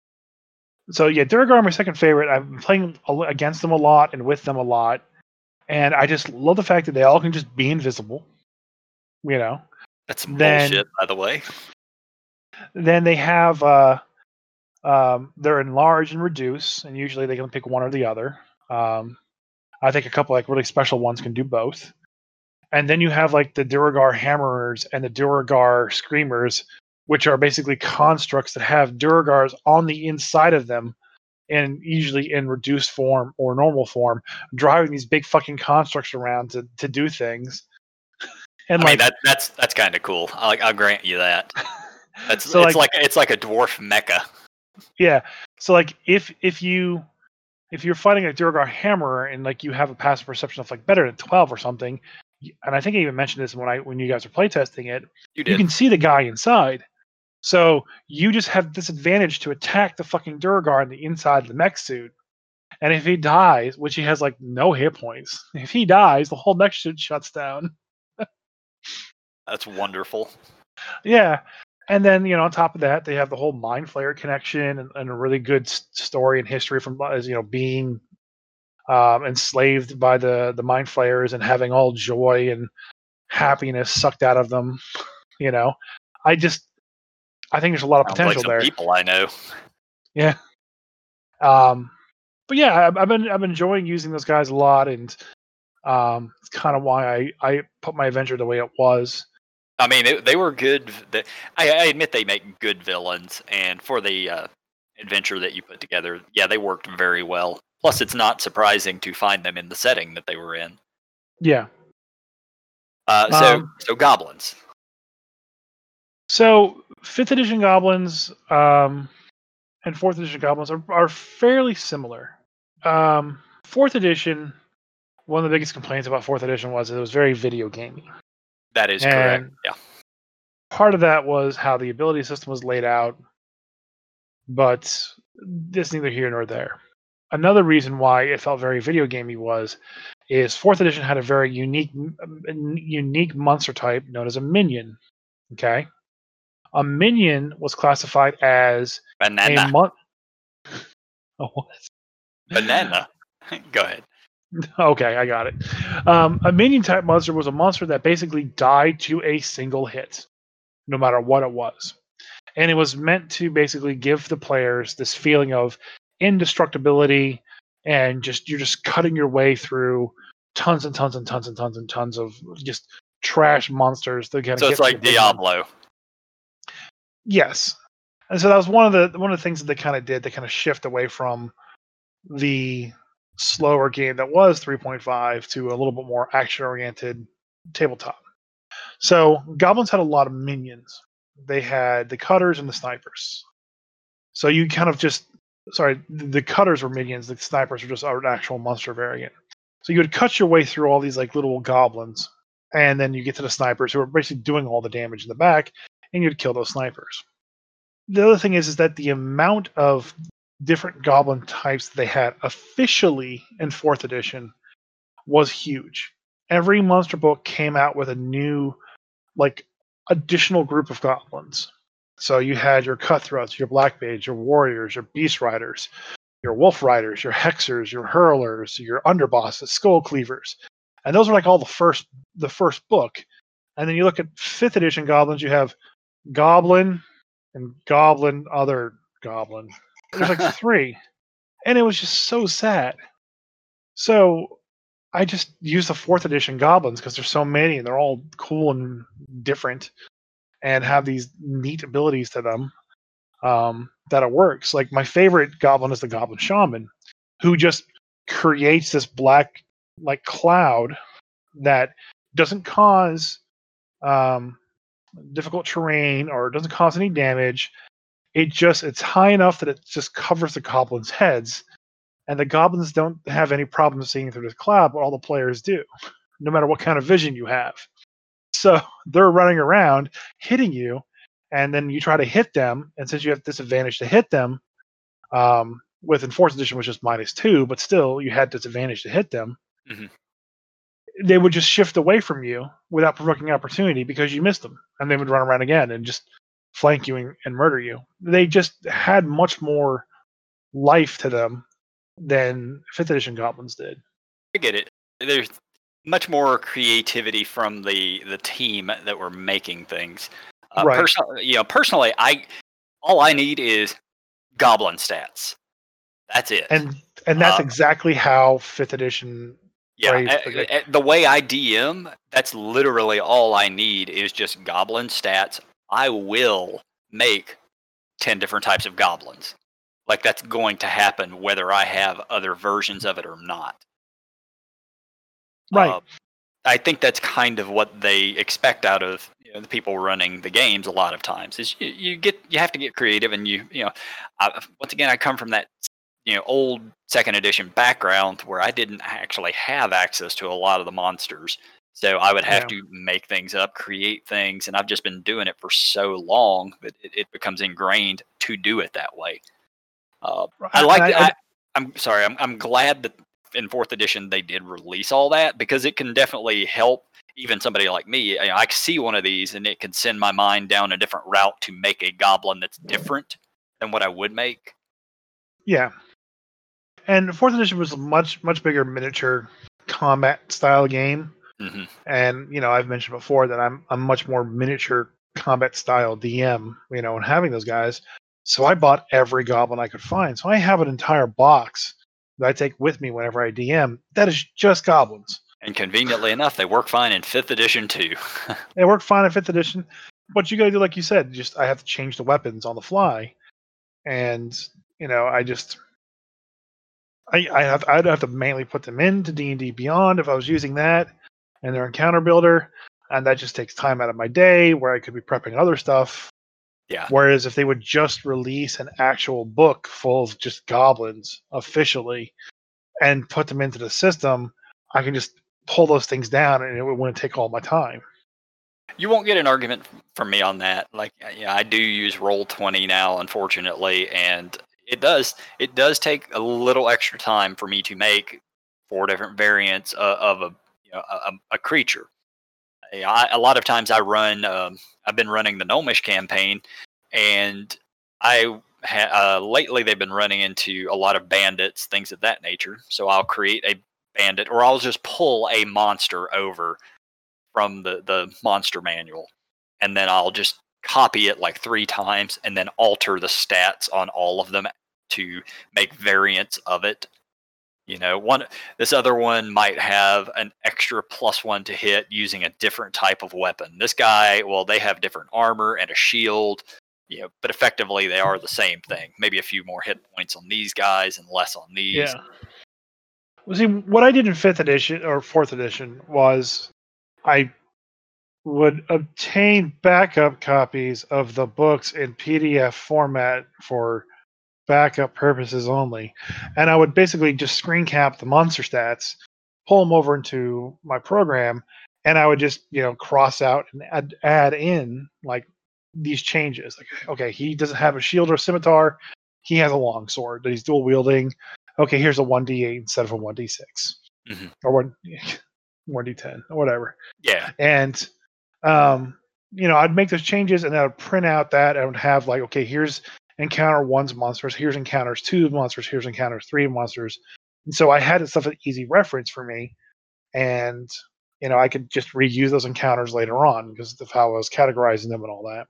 So yeah, Duragar are my second favorite. I've been playing a- against them a lot and with them a lot, and I just love the fact that they all can just be invisible. You know, That's some Then- bullshit, by the way. then they have uh, um, they're enlarge and reduce, and usually they can pick one or the other. Um, I think a couple like really special ones can do both. And then you have like the Duragar Hammerers and the Duragar Screamers, which are basically constructs that have Duragars on the inside of them, and usually in reduced form or normal form, driving these big fucking constructs around to, to do things. And I like mean that that's that's kind of cool. I'll, I'll grant you that. That's so it's like, like it's like a dwarf mecha. yeah. So like if if you if you're fighting a Duragar Hammerer and like you have a passive perception of like better than twelve or something, y- and I think I even mentioned this when I when you guys were playtesting it, You you did. can see the guy inside. So you just have this advantage to attack the fucking Duragar on the inside of the mech suit. And if he dies, which he has like no hit points, if he dies, the whole mech suit shuts down. That's wonderful. Yeah. And then, you know, on top of that, they have the whole Mind Flayer connection and, and a really good s- story and history from, as you know, being um, enslaved by the, the Mind Flayers and having all joy and happiness sucked out of them. You know, I just, I think there's a lot of Sounds like potential some there. people I know. Yeah. Um, but yeah, I've, I've been I've been enjoying using those guys a lot, and um, it's kind of why I, I put my adventure the way it was. I mean, it, they were good. They, I, I admit they make good villains, and for the uh, adventure that you put together, yeah, they worked very well. Plus, it's not surprising to find them in the setting that they were in. Yeah. Uh, so, Um, so goblins. So fifth edition goblins um, and fourth edition goblins are, are fairly similar. Um, fourth edition, one of the biggest complaints about fourth edition was it was very video gamey. That is And correct. Yeah. part of that was how the ability system was laid out, but it's neither here nor there. Another reason why it felt very video gamey was is fourth edition had a very unique unique monster type known as a minion. Okay. A minion was classified as Banana. a mon- oh, what? Banana. Go ahead. Okay, I got it. Um, a minion type monster was a monster that basically died to a single hit, no matter what it was. And it was meant to basically give the players this feeling of indestructibility and just you're just cutting your way through tons and tons and tons and tons and tons of just trash monsters that kind of So get it's like to you. Diablo. Yes. And so that was one of the one of the things that they kind of did. They kind of shift away from the slower game that was three point five to a little bit more action-oriented tabletop. So goblins had a lot of minions. They had the cutters and the snipers. So you kind of just sorry, the cutters were minions. The snipers were just an actual monster variant. So you would cut your way through all these like little goblins, and then you get to the snipers who are basically doing all the damage in the back, and you'd kill those snipers. The other thing is, is that the amount of different goblin types that they had officially in fourth edition was huge. Every monster book came out with a new, like, additional group of goblins. So you had your cutthroats, your black mage, your warriors, your beast riders, your wolf riders, your hexers, your hurlers, your underbosses, skull cleavers, and those are like all the first the first book. And then you look at fifth edition goblins, you have goblin and goblin other goblin. There's like three, and it was just so sad. So I just use the fourth edition goblins because there's so many and they're all cool and different and have these neat abilities to them um, that it works. Like my favorite goblin is the goblin shaman, who just creates this black like cloud that doesn't cause um, difficult terrain or doesn't cause any damage. It just it's high enough that it just covers the goblins' heads, and the goblins don't have any problem seeing through the cloud, but all the players do, no matter what kind of vision you have. So they're running around hitting you, and then you try to hit them, and since you have disadvantage to hit them, um, with fourth edition was just minus two, but still you had disadvantage to hit them. Mm-hmm. They would just shift away from you without provoking opportunity because you missed them, and they would run around again and just flank you and, and murder you. They just had much more life to them than fifth edition goblins did. I get it. There's much more creativity from the the team that were making things. Uh, Right. Personally, you know, personally, I all I need is goblin stats. That's it. And and that's Uh, exactly how fifth edition yeah, plays a- the- a- the way I D M, that's literally all I need is just goblin stats. I will make ten different types of goblins. Like that's going to happen whether I have other versions of it or not. Right. Uh, I think that's kind of what they expect out of you know, the people running the games. A lot of times is you, you get you have to get creative, and you you know, I, once again I come from that you know old second edition background where I didn't actually have access to a lot of the monsters, so I would have Yeah. to make things up, create things, and I've just been doing it for so long that it, it becomes ingrained to do it that way. Uh, I And like. I- I, I- I'm sorry. I'm I'm glad that in fourth edition they did release all that because it can definitely help even somebody like me. You know, I see one of these and it can send my mind down a different route to make a goblin that's different than what I would make. Yeah. And fourth edition was a much much bigger miniature combat style game. hmm And you know, I've mentioned before that I'm I'm much more miniature combat style D M, you know, and having those guys. So I bought every goblin I could find. So I have an entire box that I take with me whenever I D M. That is just goblins. And conveniently enough, they work fine in fifth edition too. They work fine in fifth edition, but you got to do like you said. Just I have to change the weapons on the fly, and you know I just I, I have I'd have to manually put them into D and D Beyond if I was using that and their encounter builder, and that just takes time out of my day where I could be prepping other stuff. Yeah. Whereas if they would just release an actual book full of just goblins officially and put them into the system, I can just pull those things down and it wouldn't take all my time. You won't get an argument from me on that. Like, yeah, I do use Roll twenty now, unfortunately, and it does it does take a little extra time for me to make four different variants of, of a you know a, a creature. I, a lot of times I run. Um, I've been running the Gnomish campaign, and I ha- uh, lately they've been running into a lot of bandits, things of that nature. So I'll create a bandit, or I'll just pull a monster over from the the monster manual, and then I'll just copy it like three times, and then alter the stats on all of them to make variants of it. You know, one this other one might have an extra plus one to hit using a different type of weapon. This guy, well, they have different armor and a shield, you know, but effectively they are the same thing. Maybe a few more hit points on these guys and less on these. Yeah. Well, see, what I did in fifth edition or fourth edition was I would obtain backup copies of the books in P D F format for backup purposes only, and I would basically just screen cap the monster stats, pull them over into my program, and I would just you know cross out and add, add in like these changes. Like, okay, he doesn't have a shield or scimitar, he has a long sword that he's dual wielding. Okay, here's a one d eight instead of a one d six Mm-hmm. or one one d ten or whatever. Yeah, and um, you know I'd make those changes, and I would print out that I would have like, okay, here's encounter one's monsters, here's encounters two monsters, here's encounters three monsters. And so I had stuff an easy reference for me, and you know I could just reuse those encounters later on because of how I was categorizing them and all that.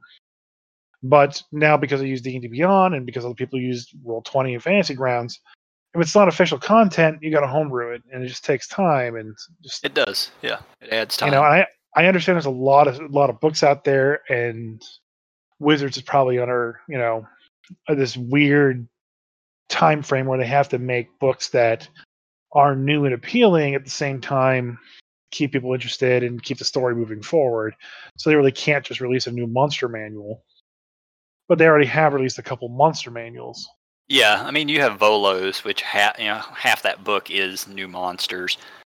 But now because I use D and D Beyond and because other people use Roll twenty and Fantasy Grounds, if it's not official content, you got to homebrew it, and it just takes time and just it does. Yeah, it adds time. You know, I I understand there's a lot of a lot of books out there, and Wizards is probably under you know this weird time frame where they have to make books that are new and appealing at the same time, keep people interested and keep the story moving forward. So they really can't just release a new monster manual. But they already have released a couple monster manuals. Yeah, I mean you have Volos, which ha- you know half that book is new monsters.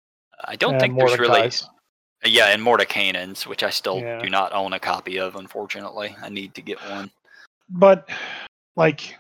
I don't and think there's really. Mordecai's. Yeah, and Mordekainen's, which I still Yeah. do not own a copy of, unfortunately. I need to get one. But like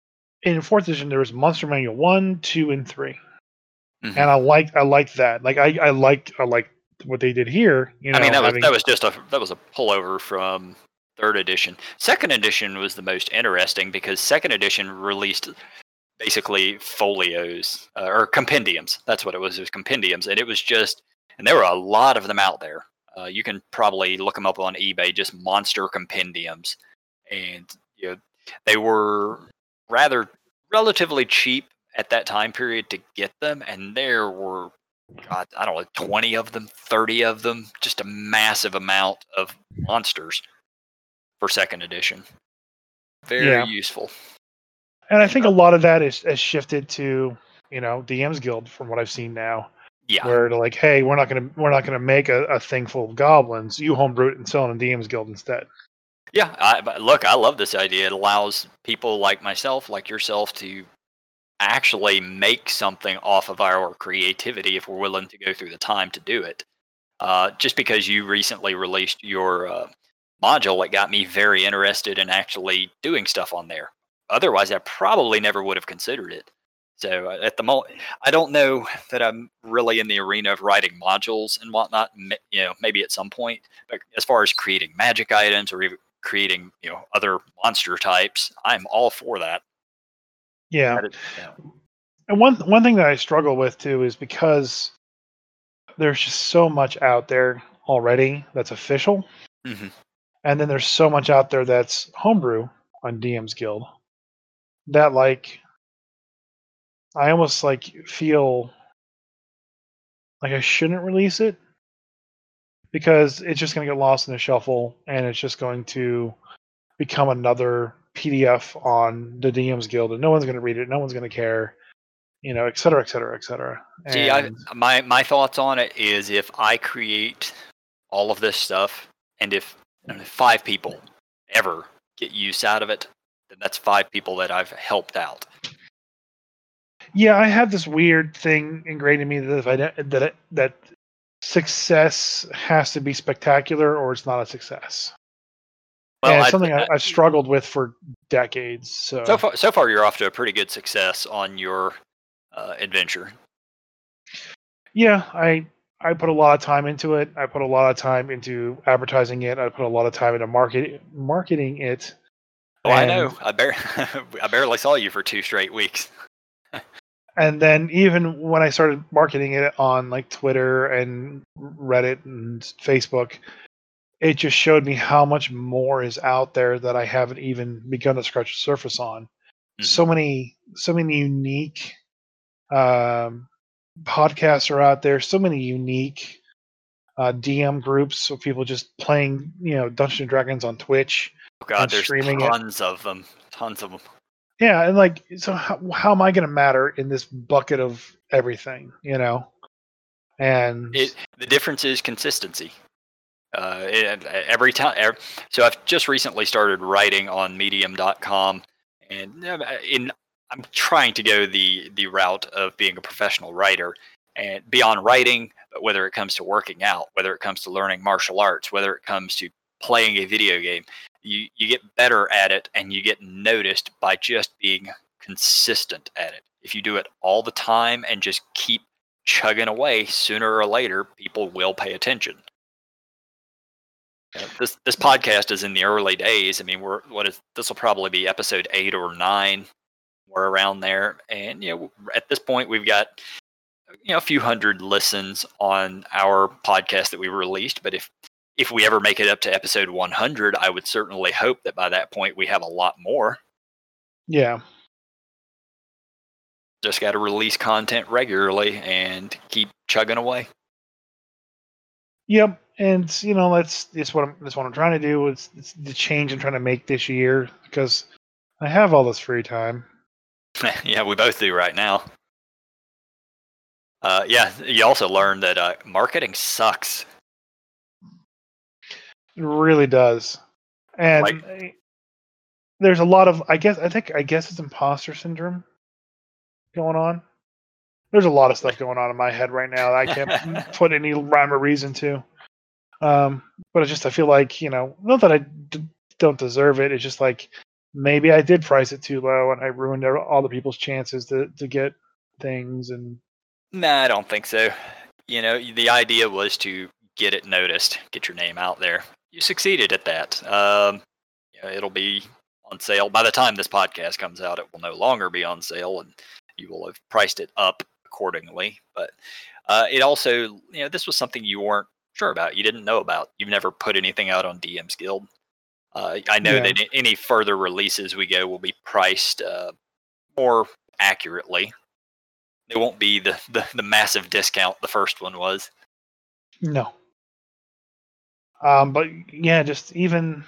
in fourth edition, there was Monster Manual one, two, and three, Mhm. and I like I liked that. Like I I liked I liked what they did here. You know, I mean, that was having, that was just a that was a pullover from third edition. Second edition was the most interesting because second edition released basically folios uh, or compendiums. That's what it was. It was compendiums, and it was just, and there were a lot of them out there. Uh, you can probably look them up on eBay, just monster compendiums, and you know, they were rather relatively cheap at that time period to get them, and there were, God, I don't know, twenty of them, thirty of them, just a massive amount of monsters for second edition. Very Yeah. useful. and I think a lot of that is has shifted to you know D M's Guild from what I've seen now, Yeah. where they're like, hey, we're not gonna we're not gonna make a, a thing full of goblins. You homebrew it and sell it in D M's Guild instead. Yeah, I, but look, I love this idea. It allows people like myself, like yourself, to actually make something off of our creativity if we're willing to go through the time to do it. Uh, just because you recently released your uh, module, it got me very interested in actually doing stuff on there. Otherwise, I probably never would have considered it. So uh, at the moment, I don't know that I'm really in the arena of writing modules and whatnot. m- You know, maybe at some point. But as far as creating magic items or even creating, you know, other monster types, I'm all for that. Yeah. That is- yeah. And one one thing that I struggle with too is because there's just so much out there already that's official, Mhm. and then there's so much out there that's homebrew on D M's Guild that like I almost like feel like I shouldn't release it because it's just going to get lost in the shuffle and it's just going to become another P D F on the D M's Guild and no one's going to read it, no one's going to care. you know, et cetera, et cetera, et cetera. See, I And my my thoughts on it is if I create all of this stuff, and if you know, five people ever get use out of it, then that's five people that I've helped out. yeah, I have this weird thing ingrained in me that if I don't- that it, that success has to be spectacular or it's not a success. Well, And it's I, something I, I I've struggled with for decades. so So far so far you're off to a pretty good success on your uh, adventure. yeah, I I put a lot of time into it. I put a lot of time into advertising it. I put a lot of time into market marketing it. Oh, I And know. I bar- I barely saw you for two straight weeks. and then even when I started marketing it on like Twitter and Reddit and Facebook, it just showed me how much more is out there that I haven't even begun to scratch the surface on. hmm So many, so many unique um, podcasts are out there. So many unique uh, D M groups of people just playing, you know, Dungeons and Dragons on Twitch Oh God, and there's streaming it. tons of them. Tons of them. Yeah, and like, so how, how am I going to matter in this bucket of everything, you know? And It the difference is consistency. Uh, it, every time, every, so I've just recently started writing on Medium dot com, and uh, in I'm trying to go the the route of being a professional writer, and beyond writing, but whether it comes to working out, whether it comes to learning martial arts, whether it comes to playing a video game, you you get better at it, and you get noticed by just being consistent at it. If you do it all the time and just keep chugging away, sooner or later, people will pay attention. Uh, this this podcast is in the early days. I mean, we're what is this will probably be episode eight or nine. We're around there, and you know, at this point, we've got you know a few hundred listens on our podcast that we released. But if if we ever make it up to episode one hundred, I would certainly hope that by that point we have a lot more. yeah, Just got to release content regularly and keep chugging away. yep. And you know, that's that's what I'm that's what I'm trying to do. It's, it's the change I'm trying to make this year because I have all this free time. Yeah, we both do right now. Uh, yeah, you also learned that uh, marketing sucks. It really does. Like, And eh, there's a lot of I guess I think I guess it's imposter syndrome going on. There's a lot of stuff going on in my head right now that I can't put any rhyme or reason to. Um, but it's just I feel like you know, not that I d- don't deserve it. It's just like maybe I did price it too low and I ruined all the people's chances to to get things. And nah, I don't think so. You know, the idea was to get it noticed, get your name out there. You succeeded at that. Um, you know, it'll be on sale by the time this podcast comes out. It will no longer be on sale, and you will have priced it up accordingly. But uh, it also, you know, this was something you weren't sure about. You didn't know about. You've never put anything out on D M's Guild. Uh, I know yeah, that any further releases we go will be priced uh, more accurately. It won't be the, the, the massive discount the first one was. no. Um, but yeah, just even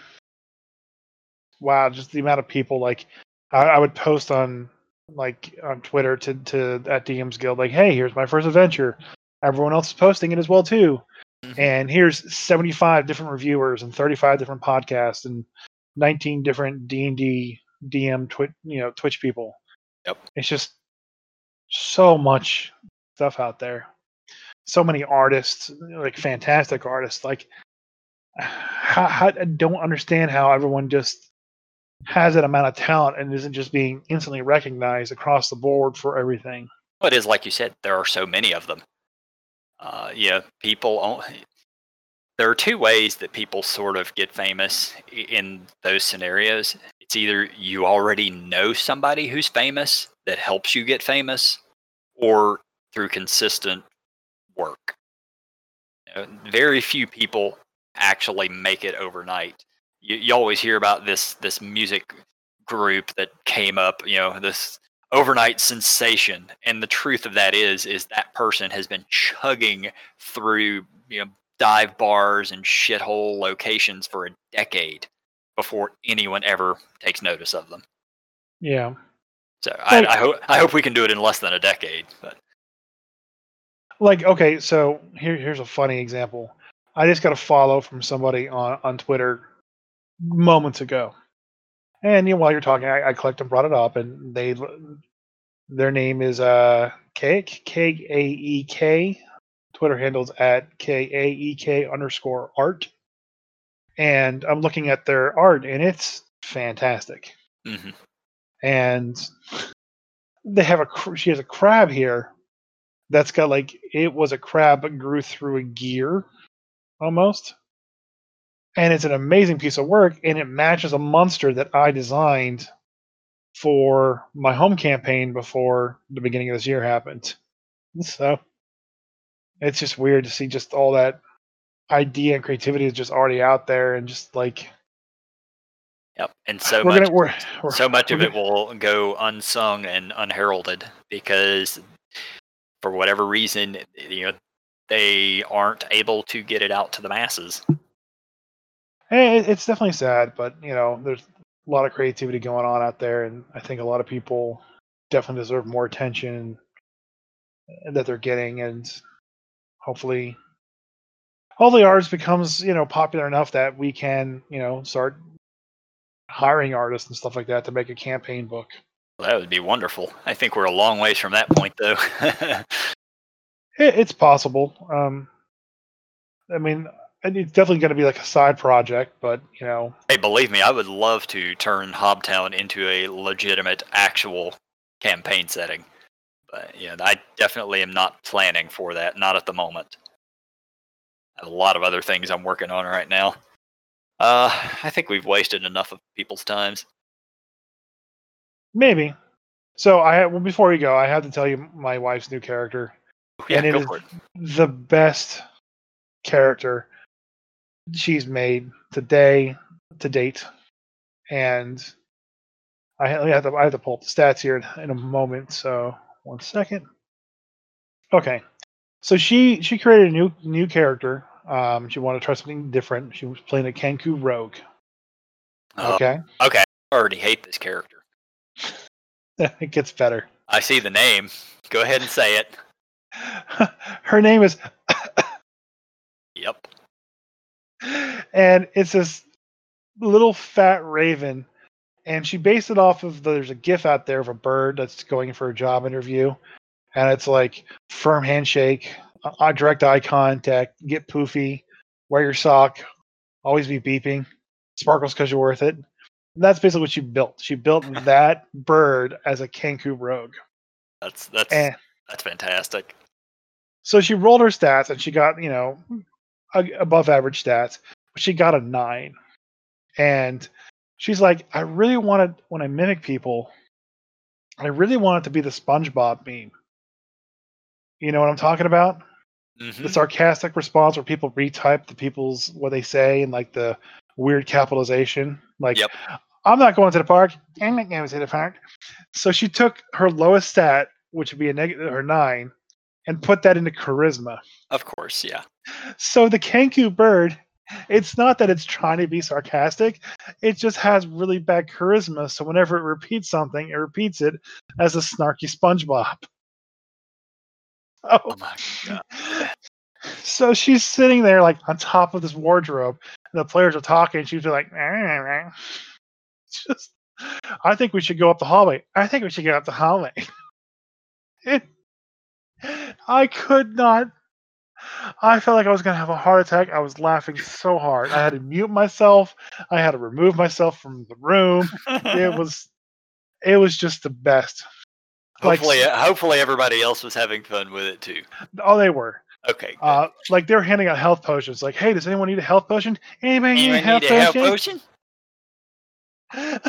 wow, just the amount of people like I, I would post on like on Twitter to to at D M's Guild like, hey, here's my first adventure. Everyone else is posting it as well too. hmm And here's seventy-five different reviewers and thirty-five different podcasts and nineteen different D and D D M Twitch, you know, Twitch people. Yep. It's just so much stuff out there. So many artists, like fantastic artists. Like, how, how, I don't understand how everyone just has that amount of talent and isn't just being instantly recognized across the board for everything. But it is like you said, there are so many of them. Uh, yeah, people. Only, there are two ways that people sort of get famous i- in those scenarios. It's either you already know somebody who's famous that helps you get famous, or through consistent work. You know, very few people actually make it overnight. You, you always hear about this this music group that came up, you know, this overnight sensation. And the truth of that is, is that person has been chugging through, you know, dive bars and shithole locations for a decade before anyone ever takes notice of them. Yeah. So I, Like- I hope I hope we can do it in less than a decade. But Like, okay, so here, here's a funny example. I just got a follow from somebody on, on Twitter moments ago. And you know, while you're talking, I, I clicked and brought it up, and they their name is uh Kaek, K A E K. Twitter handles at K A E K underscore art. And I'm looking at their art, and it's fantastic. mhm. And they have a cr- she has a crab here that's got like it was a crab but grew through a gear almost. And it's an amazing piece of work, and it matches a monster that I designed for my home campaign before the beginning of this year happened. So it's just weird to see just all that idea and creativity is just already out there, and just like Yep. And so we're much gonna we're, we're so much we're of it gonna- will go unsung and unheralded because for whatever reason, you know, they aren't able to get it out to the masses. eh, it- it's definitely sad, but you know, there's a lot of creativity going on out there, and I think a lot of people definitely deserve more attention that they're getting, and hopefully hopefully ours becomes, you know, popular enough that we can, you know, start hiring artists and stuff like that to make a campaign book. Well, that would be wonderful. I think we're a long ways from that point, though. It, it's possible. Um, I mean, and it's definitely going to be like a side project, but you know, Hey, believe me, I would love to turn Hobtown into a legitimate, actual campaign setting. But yeah, I definitely am not planning for that. Not at the moment. I have a lot of other things I'm working on right now. Uh, I think we've wasted enough of people's times. maybe. So I well, before we go, I have to tell you my wife's new character, Yeah, and it go is for it. the best character she's made today to date. And I have to I have to pull up the stats here in, in a moment. So one second. Okay, so she she created a new new character. Um, she wanted to try something different. She was playing a Kenku rogue. Oh, Okay, okay, I already hate this character. it gets better. I see the name. Go ahead and say it. Her name is, Yep. and it's this little fat raven, and she based it off of the, there's a GIF out there of a bird that's going for a job interview, and it's like firm handshake, uh, direct eye contact, get poofy, wear your sock, always be beeping, sparkles because you're worth it. And that's basically what she built. She built that bird as a Kenku rogue. That's that's And that's fantastic. so she rolled her stats, and she got, you know, a- above average stats, but she got a nine. And she's like, I really wanted, when I mimic people, I really want it to be the SpongeBob meme. You know what I'm talking about? Hmm. The sarcastic response where people retype the people's what they say and like the weird capitalization. Like, Yep. I'm not going to the park. I'm not going to the park. So she took her lowest stat, which would be a negative or nine, and put that into charisma. Of course, yeah. So the Kenku bird, it's not that it's trying to be sarcastic, it just has really bad charisma. So whenever it repeats something, it repeats it as a snarky SpongeBob. Oh, Oh my god. so she's sitting there like on top of this wardrobe, and the players are talking. And she's like, it's just, I think we should go up the hallway. I think we should go up the hallway. It, I could not. I felt like I was going to have a heart attack. I was laughing so hard. I had to mute myself. I had to remove myself from the room. It was, it was just the best. Like, hopefully, hopefully everybody else was having fun with it too. oh, they were. Okay. Good. Uh, like they were handing out health potions. Like, hey, does anyone need a health potion? Anybody need a Anyone health need a health potion? potion?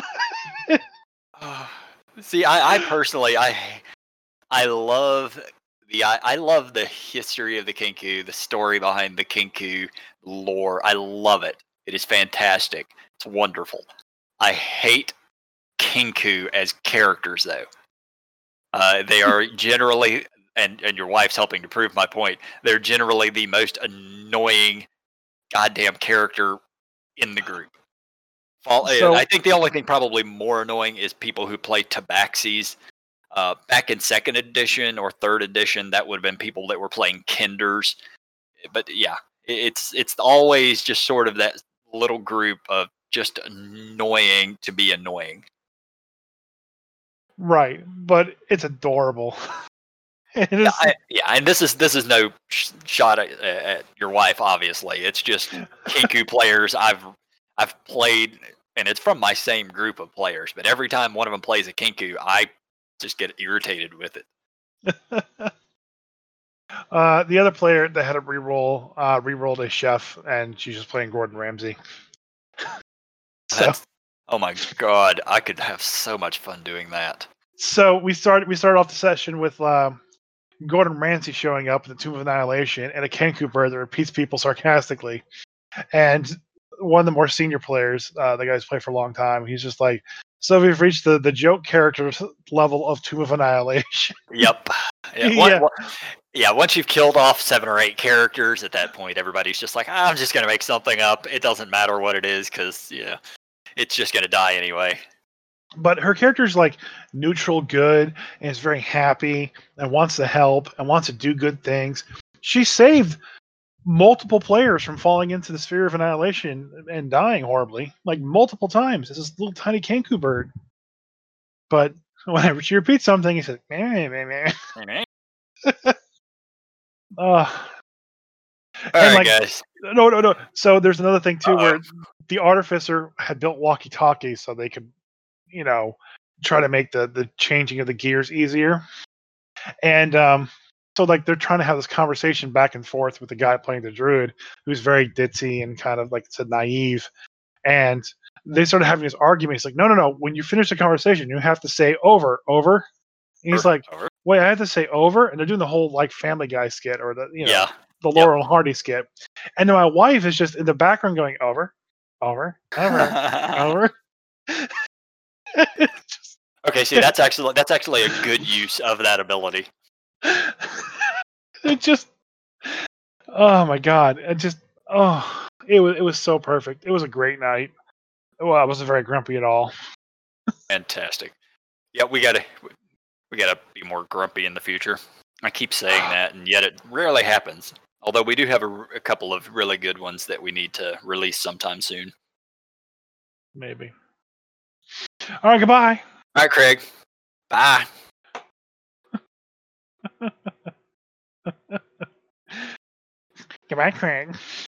See, I, I personally, I, I love the, I, I love the history of the Kenku, the story behind the Kenku lore. I love it. It is fantastic. It's wonderful. I hate Kenku as characters, though. Uh, they are generally, and and your wife's helping to prove my point. They're generally the most annoying, goddamn character in the group. Fall, So I think the only thing probably more annoying is people who play Tabaxis. Uh, back in second edition or third edition, that would have been people that were playing Kinders. But yeah, it's it's always just sort of that little group of just annoying to be annoying. right, but it's adorable. It Yeah, is, I, yeah, and this is this is no sh- shot at, at your wife. Obviously, it's just Kenku players I've I've played, and it's from my same group of players. But every time one of them plays a Kenku, I just get irritated with it. uh, the other player that had a reroll uh, rerolled a chef, and she's just playing Gordon Ramsay. So, That's oh my god, I could have so much fun doing that. so we started we started off the session with um, Gordon Ramsay showing up in the Tomb of Annihilation and a Kenku bird that repeats people sarcastically. And one of the more senior players, uh, the guy's played for a long time, he's just like, "So we've reached the, the joke character level of Tomb of Annihilation." Yep. Yeah. Yeah. One, one, yeah. Once you've killed off seven or eight characters, at that point, everybody's just like, "I'm just gonna make something up. It doesn't matter what it is, because yeah, it's just gonna die anyway." But her character's like neutral good and is very happy and wants to help and wants to do good things. She saved multiple players from falling into the sphere of annihilation and dying horribly, like multiple times. It's this little tiny Kenku bird. But whenever she repeats something, he says, meh, meh, meh. All Uh, and right, like, guys. no, no, no. So there's another thing too, Uh-oh. where the artificer had built walkie-talkies so they could, you know, try to make the the changing of the gears easier. And um, so like they're trying to have this conversation back and forth with the guy playing the druid, who's very ditzy and kind of like I said naive. And they started having this argument. He's like, no, no, no. When you finish the conversation, you have to say over, over. And he's Over, like, over. wait, I have to say over? And they're doing the whole like Family Guy skit or the you know Yeah. the Yep. Laurel and Hardy skit. And then my wife is just in the background going over, over, over, over. Just- Okay, see, that's actually that's actually a good use of that ability. it just oh my god. It just oh it was it was so perfect. It was a great night. Well, I wasn't very grumpy at all. Fantastic. Yeah, we gotta we gotta be more grumpy in the future. I keep saying that, and yet it rarely happens. Although we do have a, a couple of really good ones that we need to release sometime soon. Maybe. All right, goodbye. All right, Craig. Bye. Goodbye, Craig.